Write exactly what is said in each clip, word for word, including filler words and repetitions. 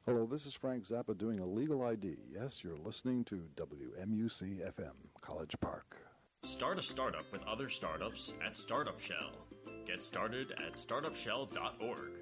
Hello, this is Frank Zappa doing a legal I D. Yes, you're listening to W M U C F M, College Park. Start a startup with other startups at Startup Shell. Get started at startup shell dot org.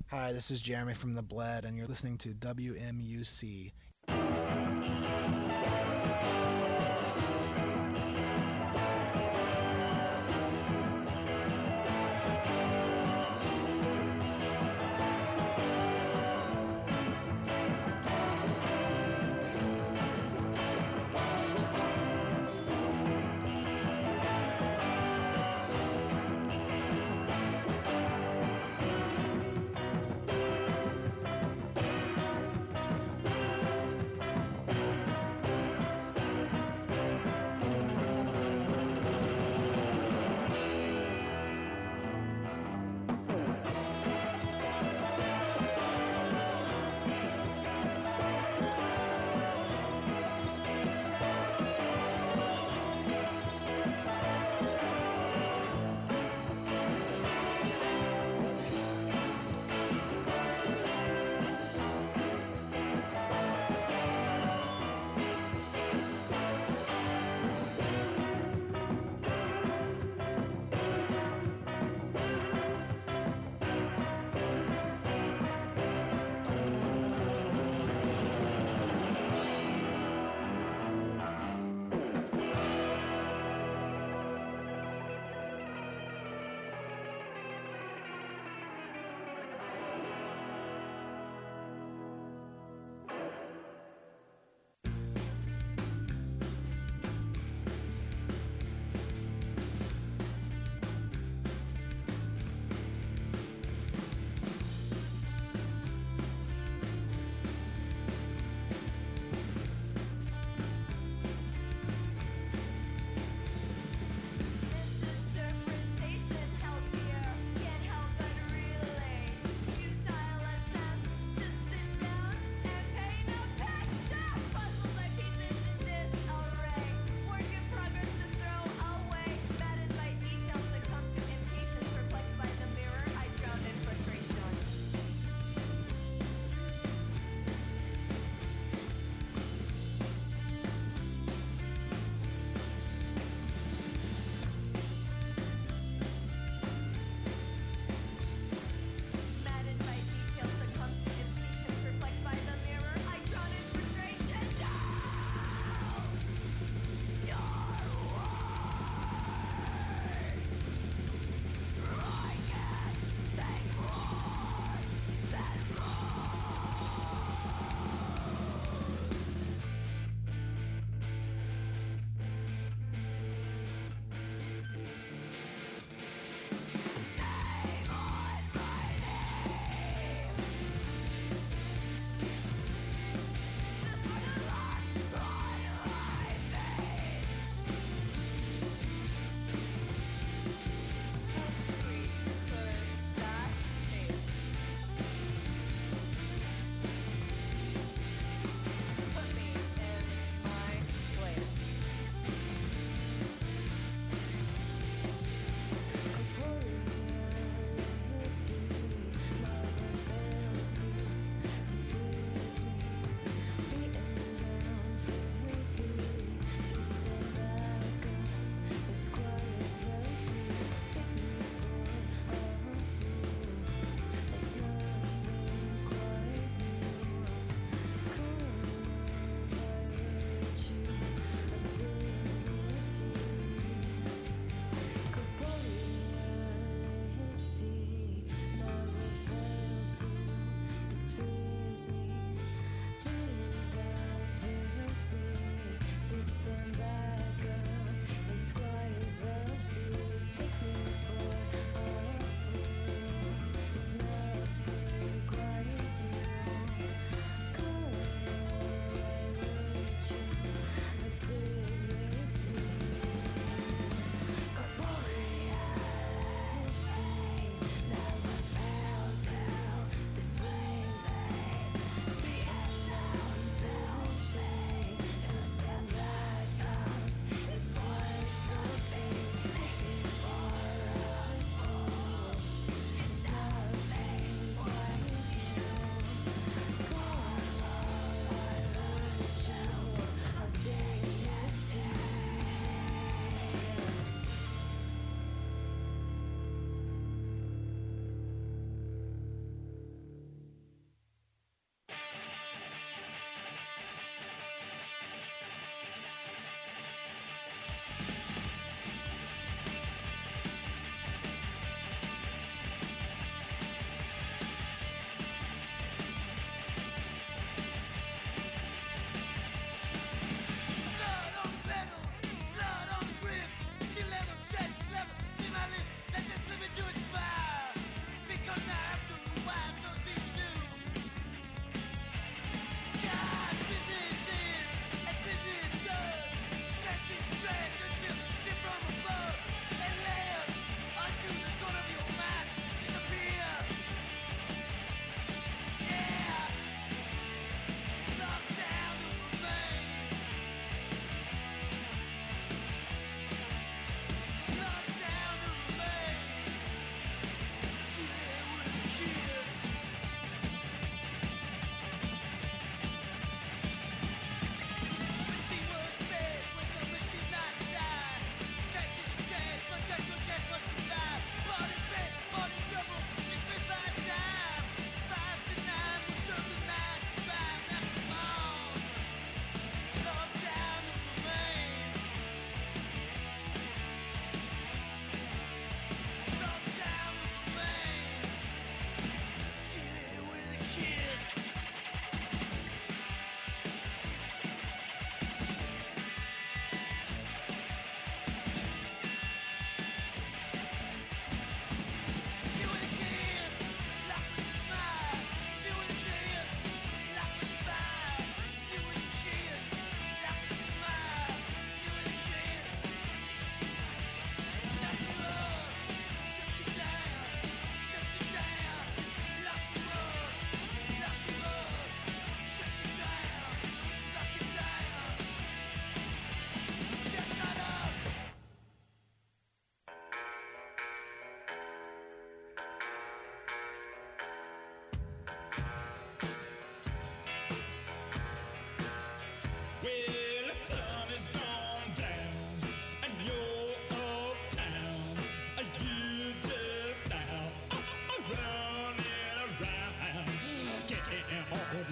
Hi, this is Jeremy from The Bled, and you're listening to W M U C.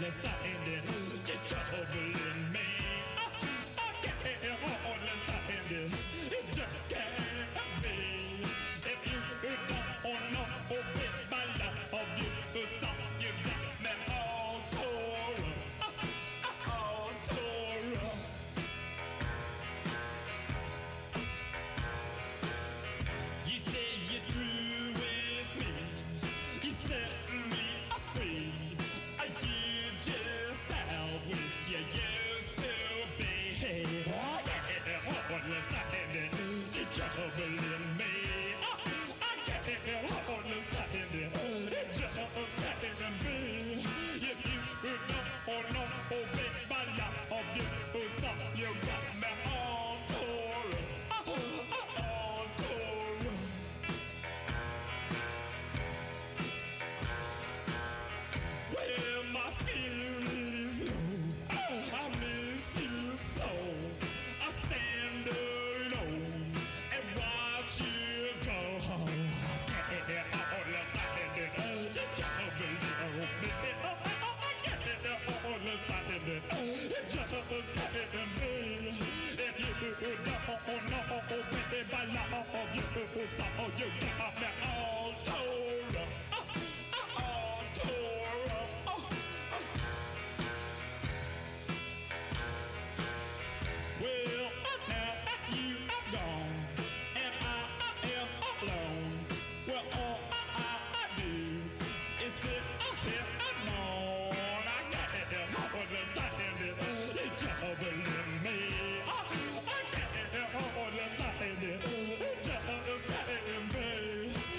understand it. You just believe me. I can't understand it. It just can't be. If you don't know, obey my love, you stop, you got me all tore up, all tore up. You say you're through with me. You set me free. I you just out with you used to be. I can't understand it. You just believe me. I can't understand it. It just can't be. If you don't know, obey my love, you stop, you got me all tore up, all tore up. Well, my spirit is low. I miss you so. I stand alone and watch you go. I can't understand it. Just can't believe me. I can't understand it. It just can't be. If you don't know, baby, my love, you so you got me all tore up, all tore up. Well, now that you are gone and I am alone, well, all I do is sit here and moan. I can't understand it. You just believe me. I can't understand it. It just can't be.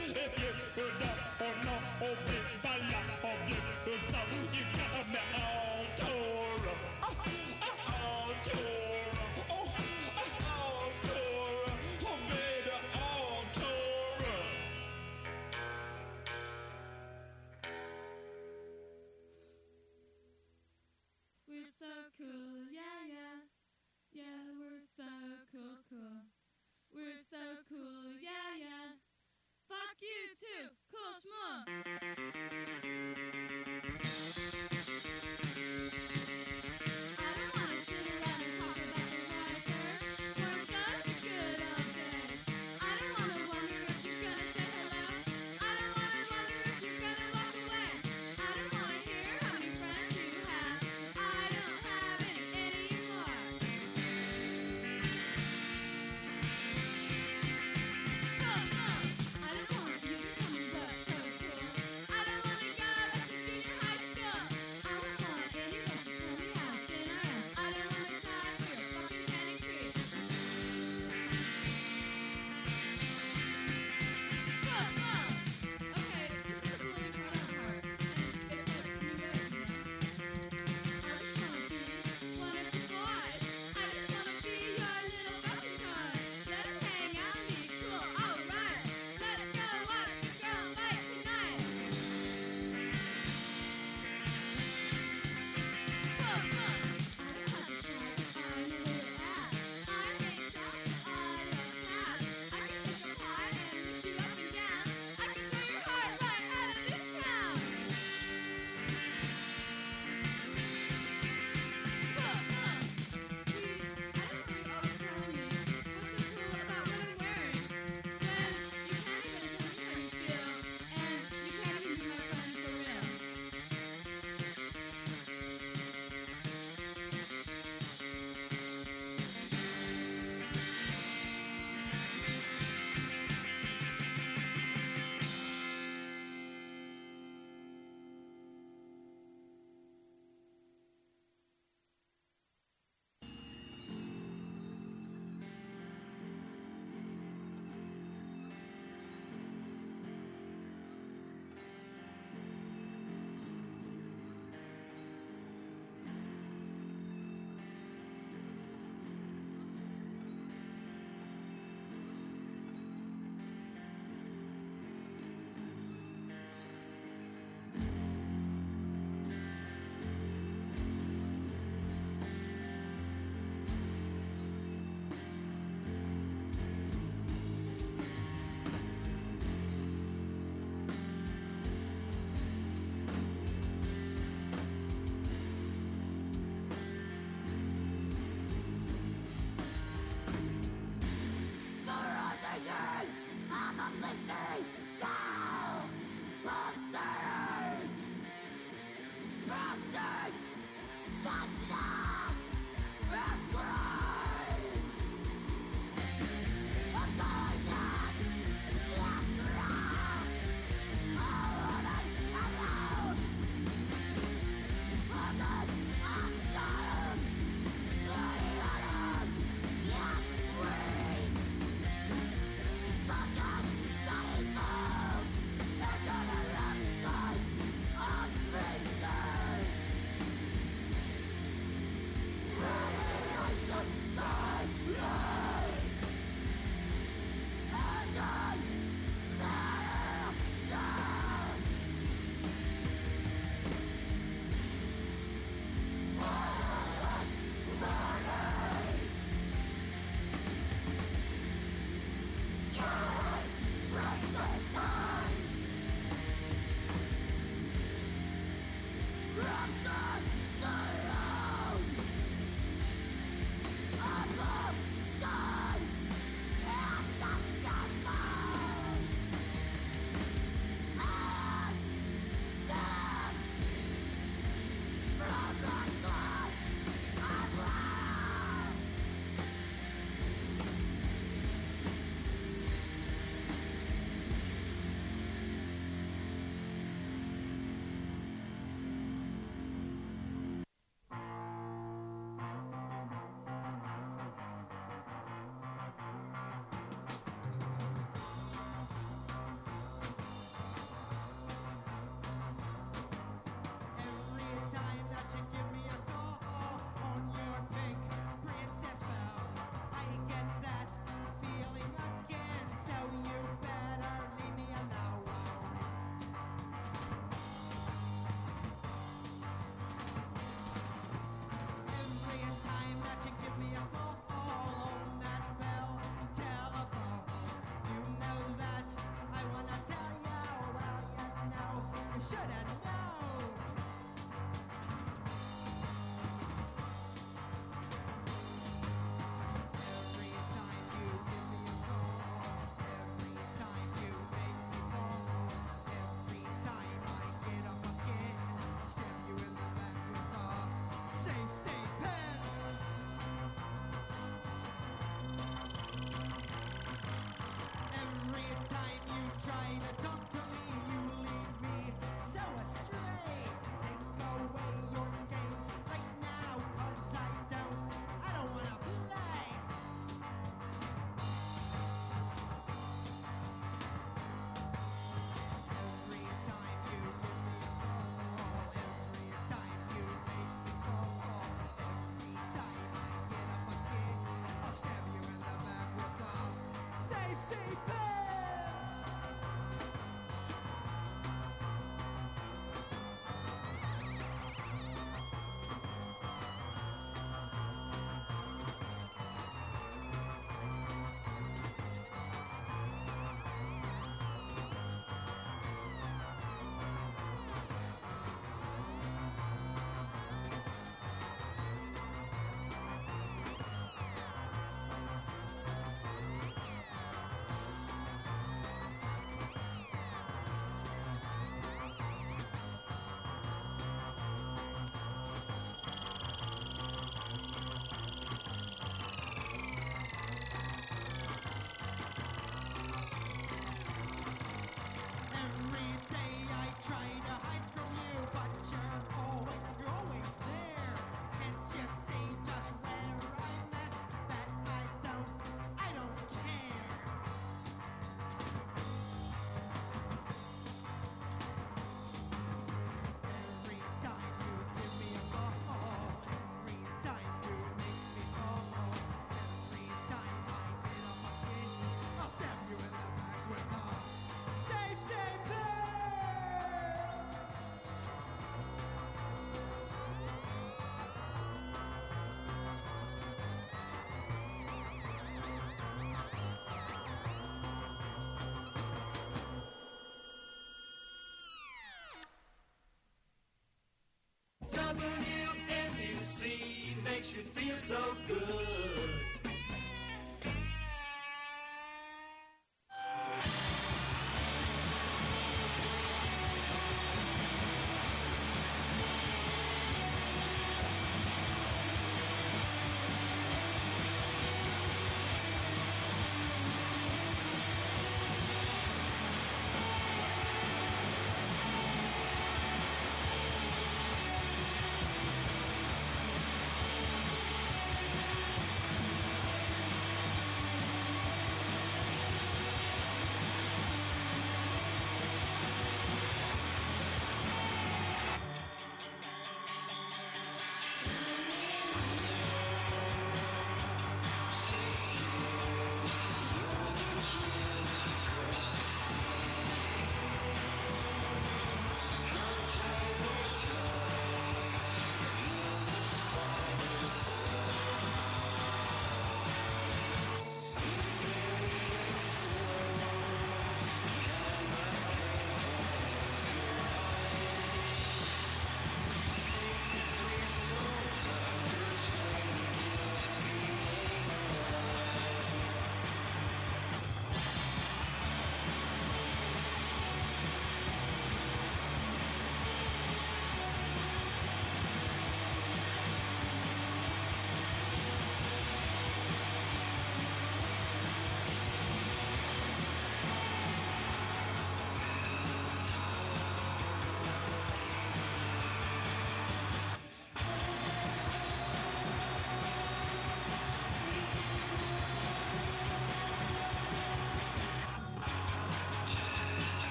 you feel so good.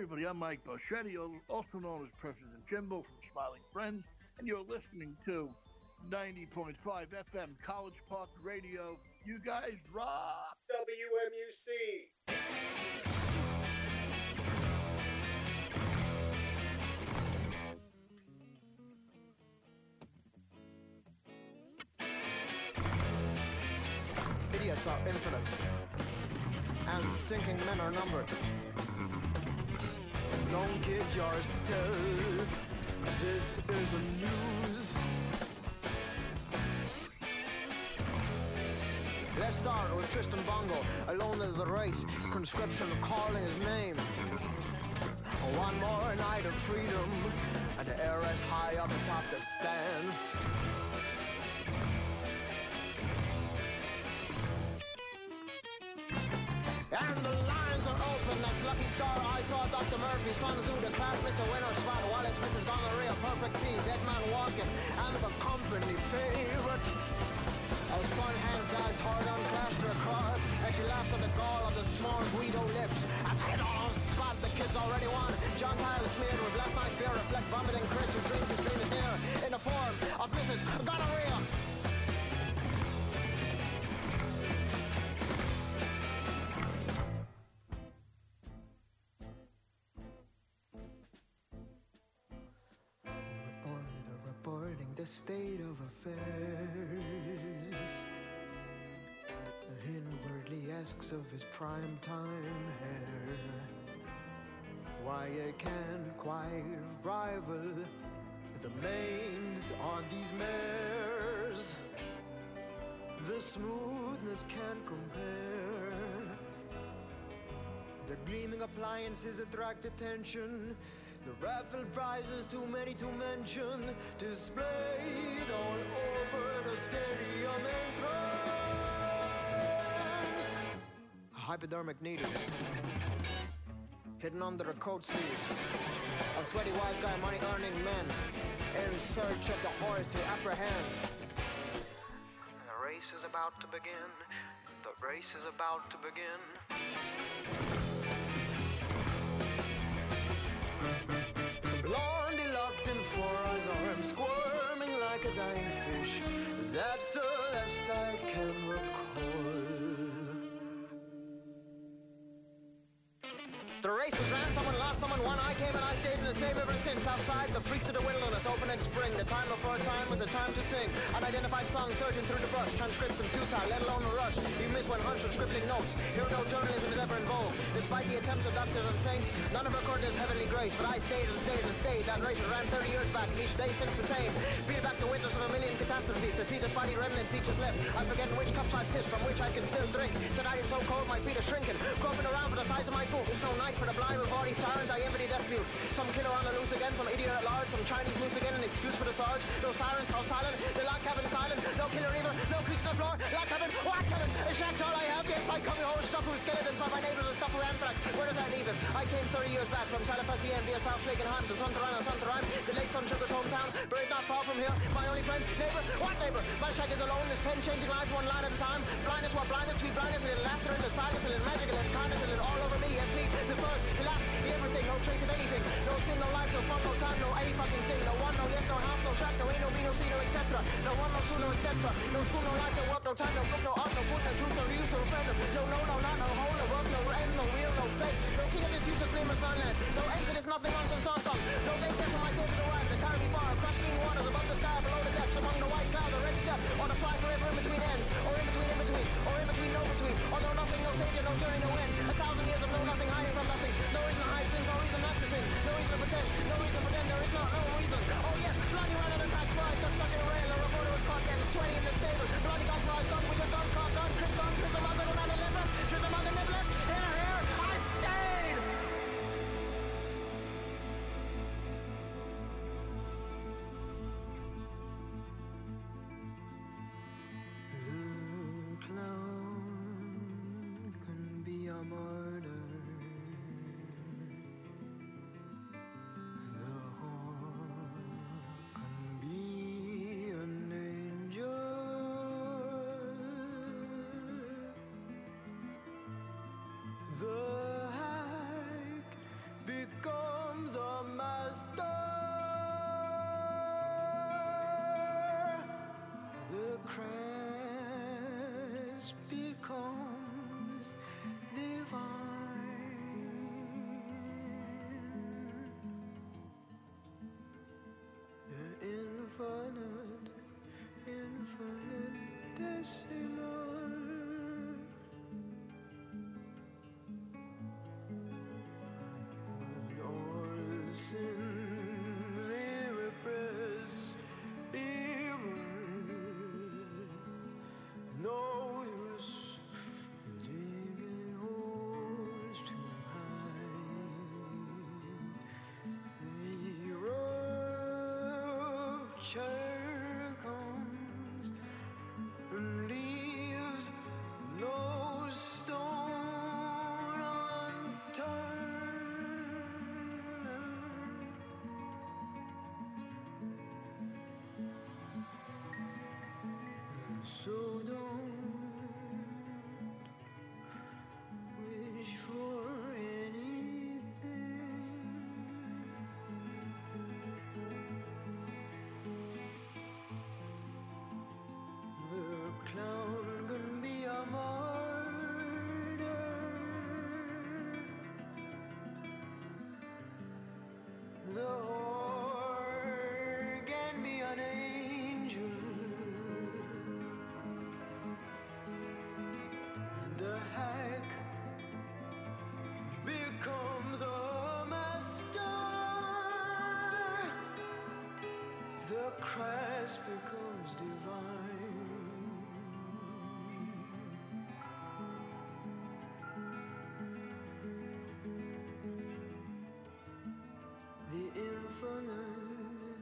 everybody, I'm Mike Boschetti, also known as President Jimbo from Smiling Friends, and you're listening to ninety point five F M College Park Radio. You guys rock! W M U C! Idiots are infinite, and thinking men are numbered. Don't kid yourself, this is a news. Let's start with Tristan Bongo, alone in the race, conscription calling his name. One more night of freedom, and the air is high up atop the stands. And the lines are open, that's Lucky Star. I saw Doctor Murphy, Sun Tzu, the class Mister Winner, Spot, Wallace, Missus Gonorrhea, Perfect P, Dead Man Walking, and the company favorite. Our son hands dad's hard on Clash their card, and she laughs at the gall of the small Guido lips. I've hit on spot, the kids already won. John Kyle smeared with last night's beer, reflect vomiting Chris who dreams his dream is near, in the form of Missus Gonorrhea. The state of affairs. Inwardly asks of his prime time hair why it can't quite rival the mains on these mares. The smoothness can't compare. The gleaming appliances attract attention. The raffle prizes, too many to mention, displayed all over the stadium entrance. Hypodermic needles, hidden under the coat sleeves of sweaty wise guy money-earning men in search of the horse to apprehend. The race is about to begin. The race is about to begin. Blondie locked in four eyes arms, squirming like a dying fish. That's the left side can recall. The race was ran, someone lost, someone won. I came and I stayed in the same ever since. Outside, the freaks of the wilderness, open in spring. The time before time was a time to sing. Unidentified songs surging through the brush. Transcription futile, let alone a rush. You miss when hunch and scribbling notes. Here no journalism is ever in vogue. Despite the attempts of doctors and saints, none of recorded his heavenly grace. But I stayed and stayed and stayed. That race was ran thirty years back, each day since the same. Beat back the witness of a million catastrophes. To see the spotty remnants each is left. I'm forgetting which cups I pissed, from which I can still drink. Tonight it's so cold, my feet are shrinking. Groping around for the size of my foot. It's no night for the blind with all these sirens. I empty death mutes. Some killer on the loose again, some idiot at large, some Chinese moose again, an excuse for the sarge. No sirens, all silent. The lock cabin silent. No killer either. No creaks on the floor. Lock cabin, lock cabin. A shack's all I have. Yes, my coming home stuff with skeletons, but my neighbors are stuff with anthrax. Where does that leave us? I came thirty years back from Salafacien via South Lake and Hunt to Santaran and Santaran, the late Sun Sugar's hometown. Buried not far from here. My only friend, neighbor. What neighbor? My shack is alone. This pen changing lives one line at a time. Blindness, what blindness, sweet blindness, a little laughter in the silence, a little magic, a little kindness, a little all over me. Yes, me, the first, the last, the everything. No trace of anything. No sin, no life, no fun, no time, no any fucking thing. No one, no yes, no house, no shack, no ain't, no be, no see, no et cetera. No one, no two, no et cetera. No school, no life, no work, no time, no book, no art, no book, no truth, no use, no friend. No, no, no, not, no hole, no work, no end, no real, no fake. No king of this useless nameless land. No exodus, nothing nonsense, song song. No day set for my saviors arrive. They carry me far across green waters, above the sky, below the depths, among the white clouds, the red step, on a fly forever in between ends, or in between in between, or in between no between. Although nothing, no savior, no journey, no end. A thousand years of no nothing, hiding from nothing. No reason to hide sins, no reason not to sin. No reason to pretend, no reason to pretend, there is not no reason. Oh yes, Blondie ran out and cracked fries, got stuck in a rail, a reporter was caught getting sweaty in the stable. Blondie got fries, gone, we just gone, caught, gone, Chris gone, Chris among the man and liver, Chris among the never left, here, here, I stayed! Christ becomes divine. The infinite, infinitesimal. And all sins irrepressible. No use digging holes too high. The rupture comes and leaves no stone unturned. So don't wish for anything. The clown can be a martyr. The whore can be an angel. The hack becomes a master. The Christ becomes divine. The infinite,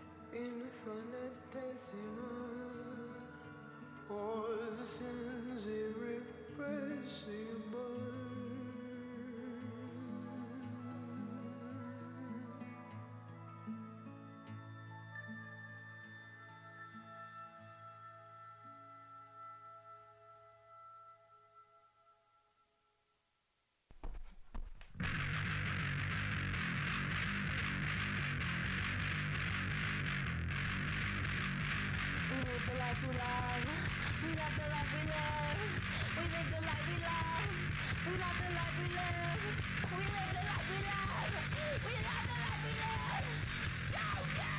infinitesimal. All the sins irrepressible. We live the life we love. We love the life we live. We live the life we love. We love the life we live. We live the life we love. We love the life we live. Go, go!